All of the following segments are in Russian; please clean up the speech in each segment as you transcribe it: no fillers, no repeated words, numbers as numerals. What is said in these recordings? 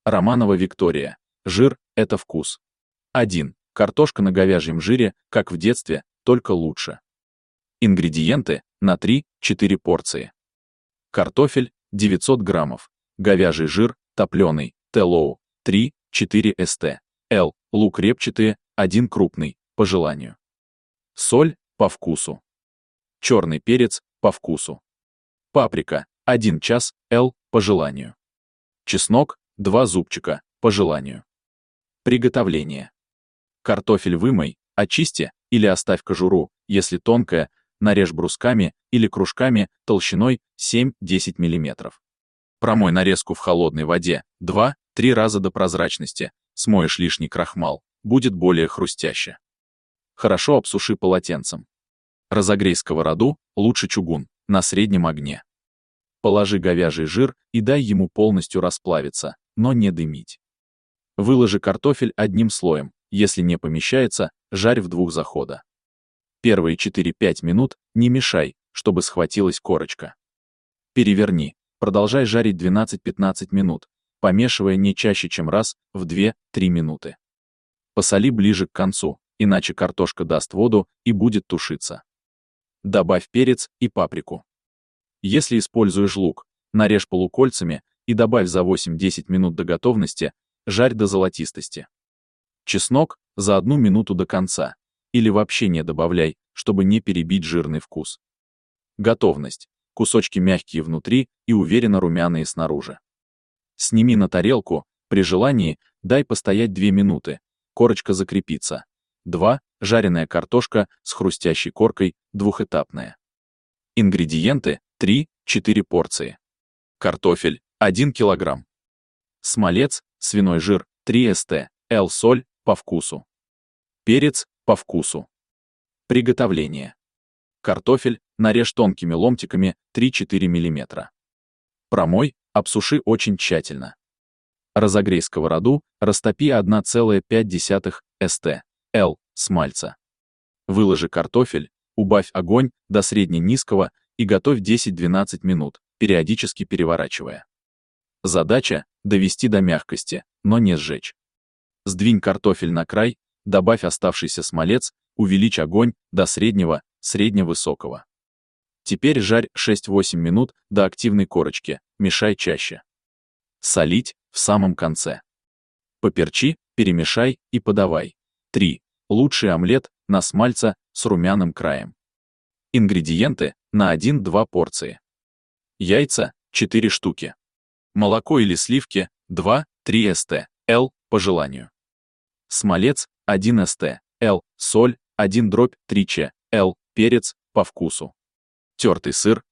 Романова Виктория. Жир – это вкус. 1. Картошка на говяжьем жире, как в детстве, только лучше. Ингредиенты на 3-4 порции. Картофель – 900 граммов. Говяжий жир, топленый, Т-лоу, 3-4 ст. Л. Лук репчатый, 1 крупный, по желанию. Соль – по вкусу. Черный перец – по вкусу. Паприка – 1 час, Л. По желанию. Чеснок – 2 зубчика, по желанию. Приготовление. Картофель вымой, очисти или оставь кожуру, если тонкая, нарежь брусками или кружками толщиной 7-10 мм. Промой нарезку в холодной воде 2-3 раза до прозрачности, смоешь лишний крахмал, будет более хрустяще. Хорошо обсуши полотенцем. Разогрей сковороду, лучше чугун, на среднем огне. Положи говяжий жир и дай ему полностью расплавиться, но не дымить. Выложи картофель одним слоем, если не помещается, жарь в 2 захода. Первые 4-5 минут не мешай, чтобы схватилась корочка. Переверни, продолжай жарить 12-15 минут, помешивая не чаще, чем раз в 2-3 минуты. Посоли ближе к концу, иначе картошка даст воду и будет тушиться. Добавь перец и паприку. Если используешь лук, нарежь полукольцами и добавь за 8-10 минут до готовности, жарь до золотистости. Чеснок за 1 минуту до конца, или вообще не добавляй, чтобы не перебить жирный вкус. Готовность. Кусочки мягкие внутри и уверенно румяные снаружи. Сними на тарелку, при желании дай постоять 2 минуты, корочка закрепится. 2. Жареная картошка с хрустящей коркой, двухэтапная. Ингредиенты 3-4 порции. Картофель 1 кг. Смолец, свиной жир 3 ст. Л. Соль по вкусу. Перец по вкусу. Приготовление. Картофель нарежь тонкими ломтиками 3-4 мм. Промой, обсуши очень тщательно. Разогрей сковороду, растопи 1,5 ст. Л. смальца. Выложи картофель, убавь огонь до средне-низкого и готовь 10-12 минут, периодически переворачивая. Задача – довести до мягкости, но не сжечь. Сдвинь картофель на край, добавь оставшийся смолец, увеличь огонь до средне-высокого. Теперь жарь 6-8 минут до активной корочки, мешай чаще. Солить в самом конце. Поперчи, перемешай и подавай. 3. Лучший омлет на смальца с румяным краем. Ингредиенты на 1-2 порции. Яйца 4 штуки. Молоко или сливки 2-3 ст. Л. по желанию. Смолец 1 ст. Л. Соль 1/3 ч. Л. Перец по вкусу. Тертый сыр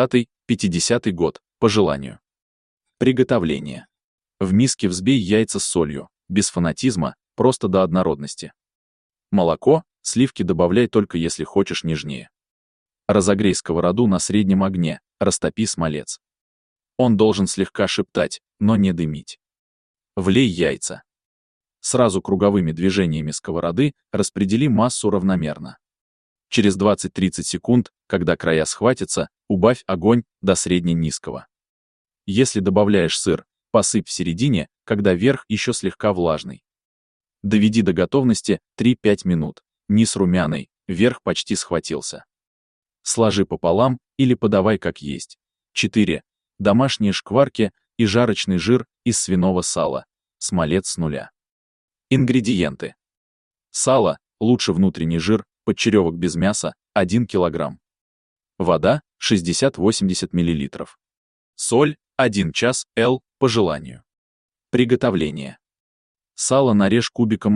30-50 год по желанию. Приготовление. В миске взбей яйца с солью, без фанатизма, просто до однородности. Молоко, сливки добавляй только если хочешь нежнее. Разогрей сковороду на среднем огне, растопи смолец. Он должен слегка шептать, но не дымить. Влей яйца. Сразу круговыми движениями сковороды распредели массу равномерно. Через 20-30 секунд, когда края схватятся, убавь огонь до средне-низкого. Если добавляешь сыр, посыпь в середине, когда верх еще слегка влажный. Доведи до готовности 3-5 минут, низ румяный, верх почти схватился. Сложи пополам или подавай как есть. 4. Домашние шкварки и жарочный жир из свиного сала, смолец с нуля. Ингредиенты. Сало, лучше внутренний жир, подчеревок без мяса, 1 кг. Вода, 60-80 мл. Соль, 1 час, Л, по желанию. Приготовление. Сало нарежь кубиком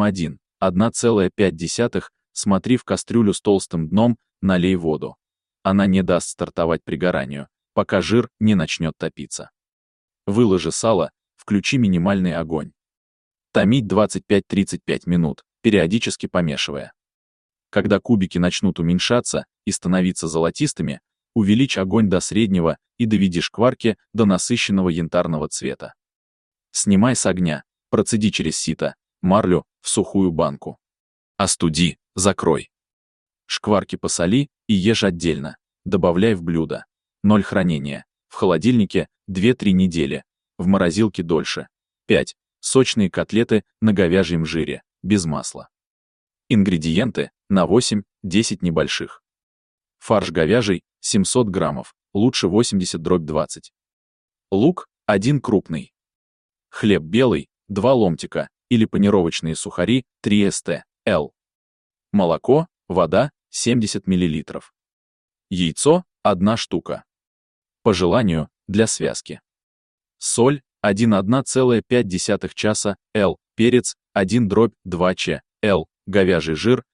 1,5, смотри в кастрюлю с толстым дном, налей воду. Она не даст стартовать пригоранию, пока жир не начнет топиться. Выложи сало, включи минимальный огонь. Томить 25-35 минут, периодически помешивая. Когда кубики начнут уменьшаться и становиться золотистыми, увеличь огонь до среднего и доведи шкварки до насыщенного янтарного цвета. Снимай с огня, процеди через сито, марлю, в сухую банку. Остуди, закрой. Шкварки посоли и ешь отдельно, добавляй в блюдо. 0 хранения, в холодильнике 2-3 недели, в морозилке дольше. 5. Сочные котлеты на говяжьем жире, без масла. Ингредиенты на 8-10 небольших. Фарш говяжий 700 граммов, лучше 80/20. Лук 1 крупный. Хлеб белый 2 ломтика или панировочные сухари 3 ст.л. Молоко, вода 70 мл. Яйцо 1 штука. По желанию, для связки. Соль 1,5 часа Л. Перец 1/2 ч. Л. Говяжий жир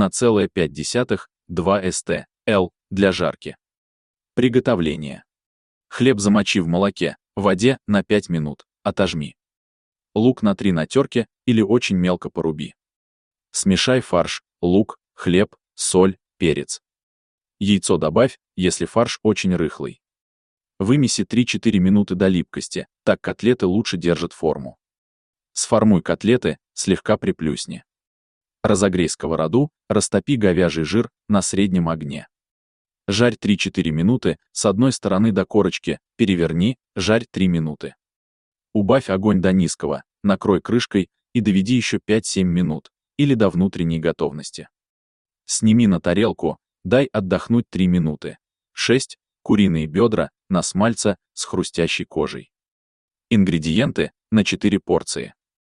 1,5-2 ст.л. для жарки. Приготовление. Хлеб замочи в молоке, воде на 5 минут, отожми. Лук натри на терке или очень мелко поруби. Смешай фарш, лук, хлеб, соль, перец. Яйцо добавь, если фарш очень рыхлый. Вымеси 3-4 минуты до липкости, так котлеты лучше держат форму. Сформуй котлеты, слегка приплюсни. Разогрей сковороду, растопи говяжий жир на среднем огне. Жарь 3-4 минуты, с одной стороны до корочки, переверни, жарь 3 минуты. Убавь огонь до низкого, накрой крышкой и доведи еще 5-7 минут, или до внутренней готовности. Сними на тарелку, дай отдохнуть 3 минуты. 6. Куриные бедра на смальце с хрустящей кожей. Ингредиенты на 4 порции.